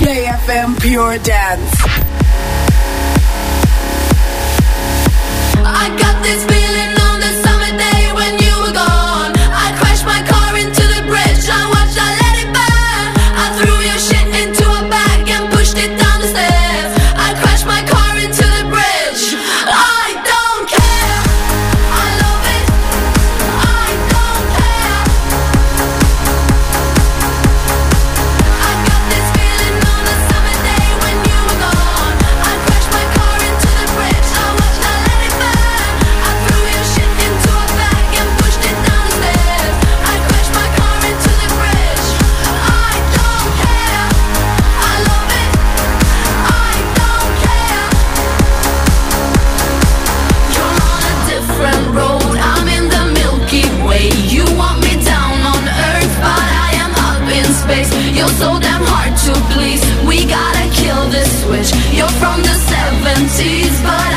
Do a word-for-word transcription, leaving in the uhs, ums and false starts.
Play F M Pure Dance. I got this feeling on the summer day when you were gone. I crashed my car into the bridge. I watched, I let it burn. I threw your shit into a bag and pushed it down the stairs. I crashed my car into the bridge. I don't care. I love it. I don't care. I got this feeling on the summer day when you were gone. I crashed my car into the bridge. I watched, I let it burn. I threw your shit into a bag and pushed it down the stairs. I crashed my car into the bridge. I don't care. I love it. I don't care. You're on a different road. I'm in the Milky Way. You want me down on Earth, but I am up in space. You're so damn hard to please. We gotta kill this switch. You're from the seventies, but